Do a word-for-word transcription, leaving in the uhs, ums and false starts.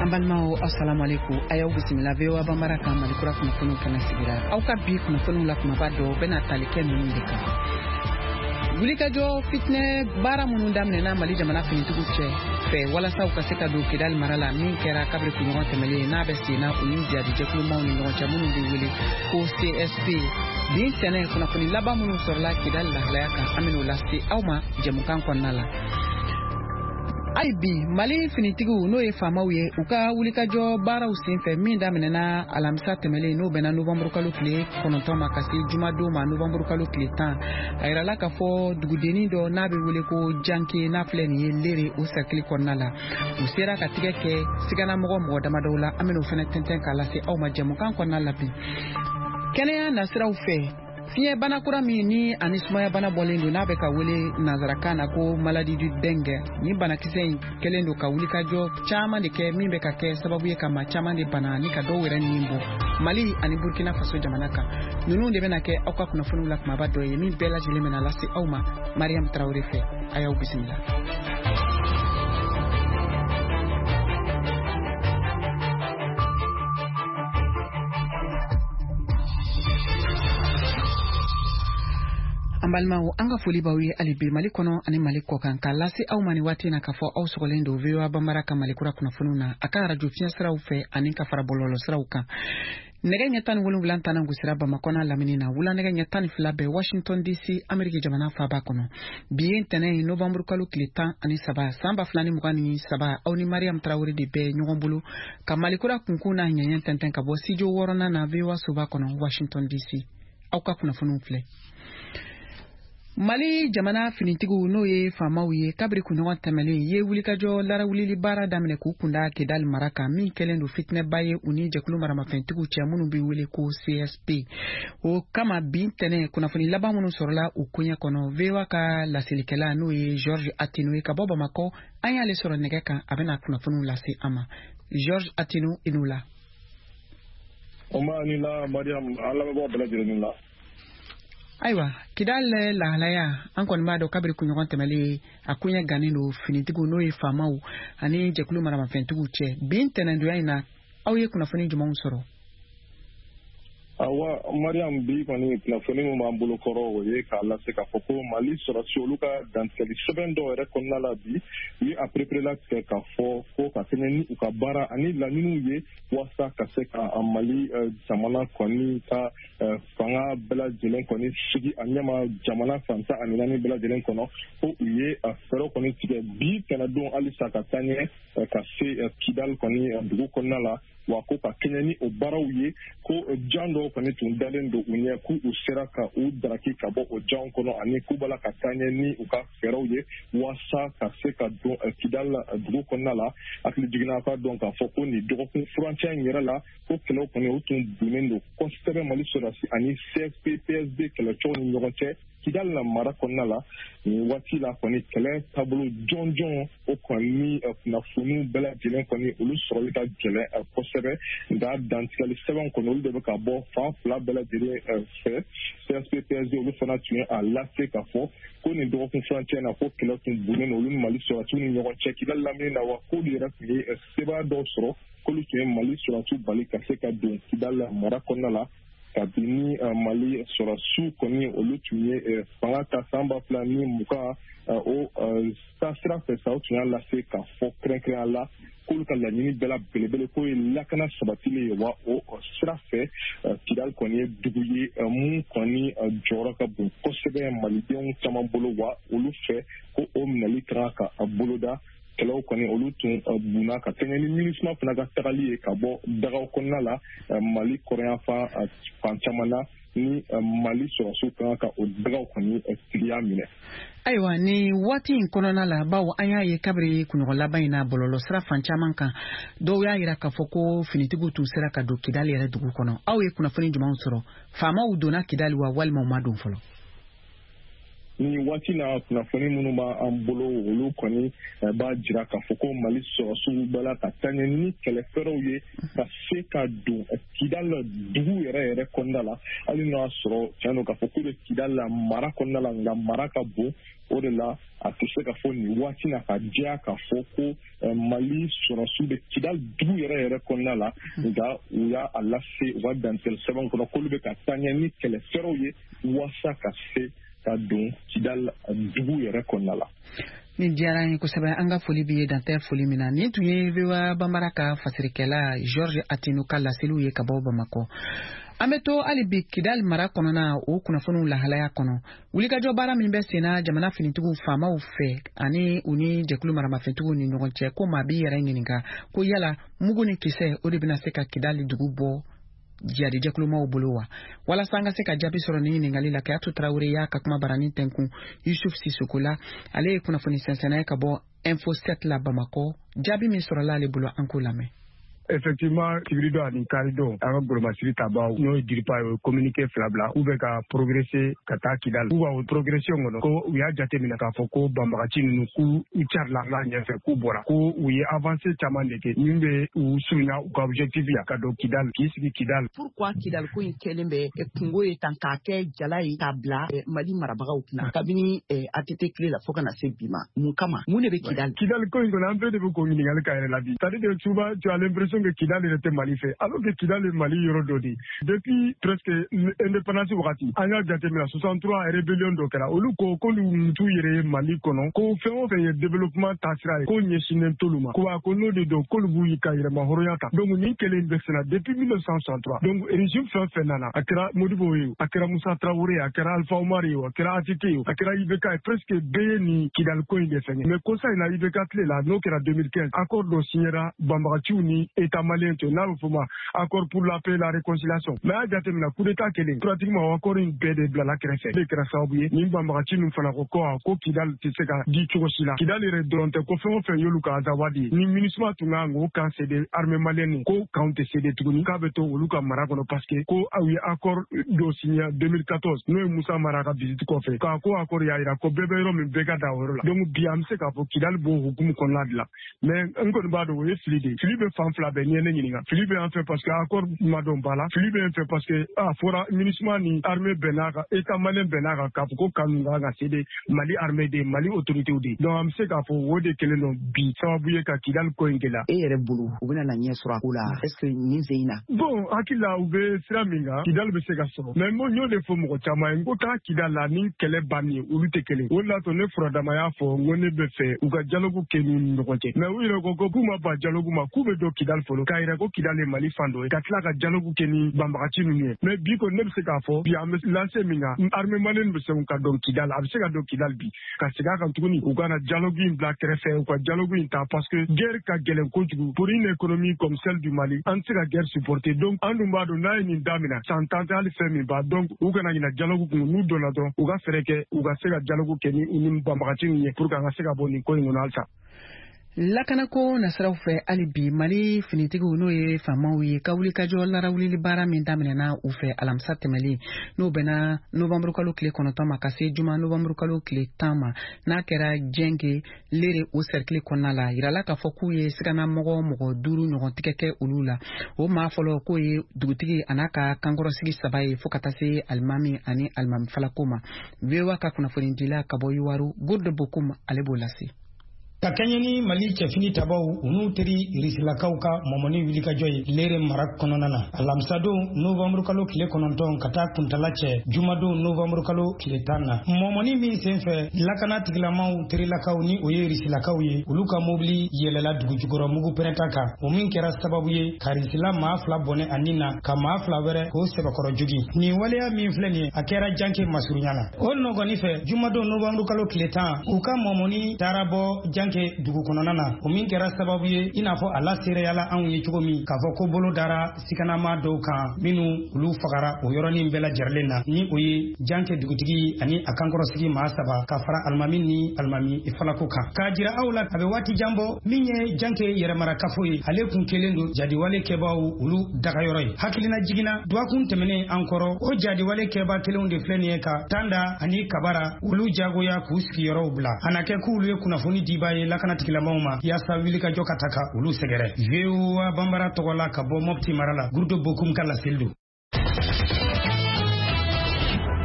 Ambalmao assalamu alaikum ayaw bismillah vewa bambara kan malikura kuna kunu kana sigira aw ka bi kuna kunu la kuma bado bena talike min dika wulika jo fitne bara munu damne na mali jamana fini tugu che fe wala saw ka seka do kidal marala min kera kabre ku ngonte mali na besti na uni dia di jeklu mawni ngonte munu di wuli ko C S P din tene kuna kuni laba munu sorla kidal la layaka aminu lasti awma jemukan konnala Aibi mali finitigu no e famawiye uka wulika jo bara usinfe min daminena alamisa temele no bena novembre kalo kle kononton makasi jumado ma novembre kalo kle tan ayra la ka fo dugudeni do nabe wule ko janke na fleni ye lere o sakli konnala usera ka tigeke sigana mogo mogo damadola ameno fene tenten kala se awma jamukan konnala bi kenya nasira ufe Fiye bana kura mi ni anismaya bana bolendo na be ka wele nazarakana ko maladi du dengue ni bana kisen kelendo ka wulika jo chama de ke mi be ka ke sababu ye kama chama de bana ni ka do were nimbo Mali ani Burkina Faso jamanaka nunu de bena ke akwa kuna funu lak mabado ye mi bela jile mena lasi awma Mariam Traoré fe ayaw bismillah Ambalma o anga foli bawi ali bi mali kono ani mali kokan kalasi au mani wati na kafo au sokolendo vewa bambara ka mali kura kuna fununa aka radio fiya sira ufe ani ka fara bololo sira uka nege nyatani wulu bulantana ngusira ba makona laminina wula nege nyatani filabe Washington D C Amerika jamana fa ba kono biyen tene novembre kalu klita ani saba samba flani mugani saba au ni Mariam Traoré de be nyogombulu ka mali kura kunkuna nyanyen tenten ka bo sijo worona na vewa suba kono Washington D C au ka kuna funu fle Mali jamana finitigu no ye famawiye kabri kuno tamale ye wulika jo lara wulili bara damne ku kunda kedal maraka mi kelendo fitne baye uni jekulu marama fentigu chamunu bi wule ko C S P o kama bintene kuna funi laba munu sorla ukunya kono vewa ka la silikela no ye George Atino ka boba mako anya le soro negeka abena kuna funu la si ama George Atino inula Oma anila Mariam ala bo bela jirunila Aiwa kidal la halaya ankon ma do kabri ku nyogon temeli akunya ganino finitigu no e famau ani jekulu marama fentigu che bintene ndo yana awye kuna funi jumon soro awa Mariam bi koni plafoni mo mambulo koro ye kala se ka foko Mali sura soluka dans kali seben do re konna la bi ni après prela ke ka fo ko ka teneni u ka bara ani la ninu ye wasa ka se ka Mali jamana koni ka fanga bela jelen koni sigi anyama jamana fanta ani nani bela jelen kono ko ye fero koni tige bi kana don ali saka tanye ka se kidal koni dugu konna la wa ko ka kenyani o barawye ko jando koni tun dalen do unya ku usera ka u daraki ka bo o jan kono ani ku bala ka tanyani u ka ferawye wasa ka se ka do kidal dugu konna la akli jigna ka donc ka foko ni do ko frontière ngera la ko kelo koni o tun bunendo ko sebe Mali sura si ani C S P P S D kelo choni nyogoche kidal la mara konna la ni wati la koni kele tablo jonjon o koni na funu bela jelen koni ulu soroli ka jelen ko sebe da dantikali seven kono ulu de ka bo fa fla bela jelen fe C S P P S D ulu fana tuye a lase ka fo ko ni do ko frontière na ko kelo tun bunen ulu Mali sura tuni nyogon che kidal la mi na wa ko li rafi seba do soro ko lu tuye Mali sura tu bali ka se ka don kidal la mara konna la kabini Mali sura su koni olu tuye fanga ka samba plani muka o stasra fe sa tuya la se ka fo krenkre ala kul ka la nini bela belebele ko la kana sabatile wa o strafe kidal koni duguye mu koni jora ka bu ko sebe Mali den chama bolo wa olu fe ko o Mali traka boloda kelo koni olu tun buna ka teneni ministre fana ka tagali ka bo daga konna la Mali korea fa fanchamana ni Mali sura su kan ka o daga koni stiya mine aiwa ni wati inkonona la bawo anya ye kabri kuno la baina bololo sra fanchaman kan do ya ira ka foko finitigu tu sira ka do kidali ya dugu kono awe kuna fani juma soro fama udona kidali wa walma madun folo ni waati na kunnafoni minnu b'an bolo olu kɔni b'a jira k'a fɔ ko Mali sɔrɔsiw bɛla ka taa ɲɛ ni kɛlɛfɛrɛw ye ka se ka don Kidal dugu yɛrɛ yɛrɛ kɔnɔna la hali n'a sɔrɔ tiɲɛ don k'a fɔ k'u bɛ Kidal la mara kɔnɔna la nka mara ka bon o de la a tɛ se ka fɔ nin waati na ka diya k'a fɔ ko Mali sɔrɔsiw bɛ Kidal dugu yɛrɛ yɛrɛ kɔnɔna la nka u y'a lase u ka dantigɛli sɛbɛn kɔnɔ k'olu bɛ ka taa ɲɛ ni kɛlɛfɛrɛw ye waasa ka se ka don Kidal dugu yɛrɛ kɔnɔna la. Ni diyara an ye kosɛbɛ an ka foli b'i ye dantɛ foli min na nin tun ye V O A Bambara ka fasirikɛla George Atino ka laseliw ye ka bɔ Bamakɔ. An bɛ to hali bi Kidal mara kɔnɔna o kunnafoniw lahalaya kɔnɔ wulikajɔ baara min bɛ senna jamana finitigiw faamaw fɛ ani u ni jɛkulu maramafɛntigiw ni ɲɔgɔn cɛ ko maa b'i yɛrɛ ɲininka ko yala mugu ni kisɛ o de bɛna se ka Kidal dugu bɔ jadi jɛkulumaw bolo wa walasa an ka se ka jaabi sɔrɔ ni ɲininkali la Kayatu Tarawele y'a ka kuma barani tɛnkun Yusuf Sisoko la ale ye kunnafoni sɛnsɛnna ka bɔ Info sept la Bamakɔ jaabi min sɔrɔla ale bolo an k'o lamɛn. Effectivement, Kibirido ani Karido, an ka Golomasiri Tabaw, n'o ye diripa ye communiqué fila bila u bɛ ka progresser ka taa Kidal. U b'a progression kɔnɔ ko u y'a jateminɛ k'a fɔ ko banbagaci ninnu k'u u carila la ɲɛfɛ k'u bɔra ko u ye avancé caman de kɛ min bɛ u surunya u ka objectif ya ka don Kidal k'i sigi Kidal. Pourquoi Kidal ko in kɛlen bɛ kungo ye tan k'a kɛ jala ye k'a bila Mali marabagaw kunna kabini A T T tile la fo ka na se bi ma mun kama mun de bɛ Kidal. Kidal ko in kɔnɔ an bɛɛ de bɛ k'o ɲininkali k'a yɛrɛ la bi. C'est-à-dire que souvent tu as l'impression que Kidal était Mali fait alors que Kidal est Mali yɔrɔ dɔ de depuis presque indépendance wagati an y'a jateminɛ soixante-trois rébellion dɔ kɛra olu ko k'olu t'u yɛrɛ ye Mali kɔnɔ ko fɛn o fɛn ye développement taasira ye ko ɲɛsinnen t'olu ma ko a ko n'o de don k'olu b'u ka yɛrɛma hɔrɔnya ta donc nin kɛlen bɛ senna depuis mille neuf cent soixante-trois donc régime fɛn fɛn nana a kɛra Modibo ye a kɛra Musa Traoré ye a kɛra Alpha Oumar ye a kɛra A T T ye a kɛra I B K ye presque bɛɛ ye nin Kidal ko in de fɛngɛ mais ko sa in na I B K tile la n'o kɛra deux mille quinze accord dɔ signera banbagaciw ni état malien cɛ n'a bɛ fɔ ma accord pour la paix et la réconciliation mais a jateminɛ coup d'état kelen pratiquement accord in bɛɛ de bilala kɛrɛfɛ de kɛra sababu ye nin banbagaci ninnu fana ko ko ko Kidal tɛ se ka di cogo si la Kidal yɛrɛ dɔrɔn tɛ ko fɛn o fɛn y'olu ka azawadi ye ni MINUSMA tun kan k'o kan cédé armée malienne ko kan tɛ cédé tuguni k'a bɛ to olu ka mara kɔnɔ parce que ko aw ye accord dɔ signé deux mille quatorze n'o ye Musa Mara ka visite kɔfɛ k'a ko accord y'a yira ko bɛɛ bɛ yɔrɔ min bɛɛ ka da o yɔrɔ la donc bi an bɛ se k'a fɔ Kidal b'o hukumu kɔnɔna de la mais n kɔni b'a dɔn o ye fili de fili bɛ fan fila bɛɛ n'i ye ne ɲininka fili bɛ an fɛ parce que accord ma dɔn ba la fili bɛ an fɛ parce que a fɔra MINUSMA ni armée bɛn n'a kan état malien bɛn n'a kan k'a fɔ ko kanu kan ka cédé Mali armée de Mali autorités de donc an bɛ se k'a fɔ o de kelen don bi sababu ye ka Kidal ko in gɛlɛya. E yɛrɛ bolo u bɛna na ɲɛ sɔrɔ a ko la est ce que nin sen in na. bon hakili la u bɛ sira min kan Kidal bɛ se ka sɔrɔ mais n y'o de fɔ mɔgɔ caman ye n ko taa Kidal la ni kɛlɛ bannen ye olu tɛ kelen o de la to ne furadama y'a fɔ n ko ne bɛ fɛ u ka dialogue kɛ ni ɲɔgɔn cɛ mais u yɛrɛ ko ko k'u ma ban dialogue ma k'u bɛ don Kidal fɔlɔ k'a yira ko Kidal ye Mali fan dɔ ye ka tila ka dialogue kɛ ni banbagaci ninnu ye mais bi kɔni ne bɛ se k'a fɔ bi an bɛ lancer min kan armée malienne bɛ se ka don Kidal a bɛ se ka don Kidal bi ka segin a kan tuguni u ka na dialogue in bila kɛrɛfɛ u ka dialogue in ta parce que guerre ka gɛlɛn kojugu pour une économie comme celle du Mali an tɛ se ka guerre supporter donc an dun b'a dɔn n'a ye nin daminɛ san tan tɛ hali fɛn min b'a donc u kana ɲinɛ dialogue kun n'u donna dɔrɔn u ka fɛɛrɛ kɛ u ka se ka dialogue kɛ ni ni banbagaci ninnu ye pour que an ka se ka bɔ nin ko in kɔnɔ halisa. Lakanako nasaraw fɛ hali bi Mali finitigiw n'o ye faamaw ye ka wulikajɔ larawulili baara min daminɛna u fɛ alamisa tɛmɛlen n'o bɛnna novembre kalo tile kɔnɔntɔn ma ka se juma novembre kalo tile tan ma n'a kɛra jɛnge lere o cercle kɔnɔna la yirala k'a fɔ k'u ye sigana mɔgɔ mɔgɔ duuru ɲɔgɔn tigɛ kɛ olu la o maa fɔlɔ k'o ye dugutigi a n'a ka kankɔrɔsigi saba ye fo ka taa se alimami ani alimami falako ma V O A ka kunnafoni dila ka bɔ Yuwaru Gorde Bokum ale b'o lase. Ka kɛɲɛ ni Mali cɛfini tabaw u n'u teri Irisilakaw ka mɔmɔni wulikajɔ ye lere mara kɔnɔna na alamisadon novembre kalo tile kɔnɔntɔn ka taa kuntala cɛ jumadon novembre kalo tile tan na mɔmɔni min senfɛ lakana tigilamaw terilakaw ni o ye Irisilakaw ye olu ka mobili yɛlɛla dugu jukɔrɔ mugu pɛrɛnta kan o min kɛra sababu ye ka Irisila maa fila bɔnɛ ani na ka maa fila wɛrɛ k'o sɛbɛkɔrɔ jogi nin waleya min filɛ nin ye a kɛra janke masurunya la o nɔgɔni fɛ jumadon novembre kalo tile tan u ka mɔmɔni taara bɔ janke janke dugu kɔnɔna na o min kɛra sababu ye i n'a fɔ a lasereyala anw ye cogo min k'a fɔ ko bolo dara sikanama dɔw kan minnu olu fagara o yɔrɔnin bɛɛ lajɛrɛlen na ni o ye janke dugutigi ani a kankɔrɔsigi maa saba ka fara alimami ni alimami falako kan k'a jira aw la a bɛ waati jan bɔ min ye janke yɛrɛmarakafo ye ale kun kelen don jadiwale kɛbaw olu dagayɔrɔ ye hakilina jiginna duwakun tɛmɛnen an kɔrɔ o jadiwale kɛba kelenw de filɛ nin ye ka tanda ani kabara olu jagoya k'u sigiyɔrɔw bila a na kɛ k'olu ye kunnafoni diba ye lakanatigilamaaw ma yaasa wilikajɔ ka ta ka olu sɛgɛrɛ V O A banbara tɔgɔ la ka bɔ Mopti mara la Gurudo Bokum ka laseli don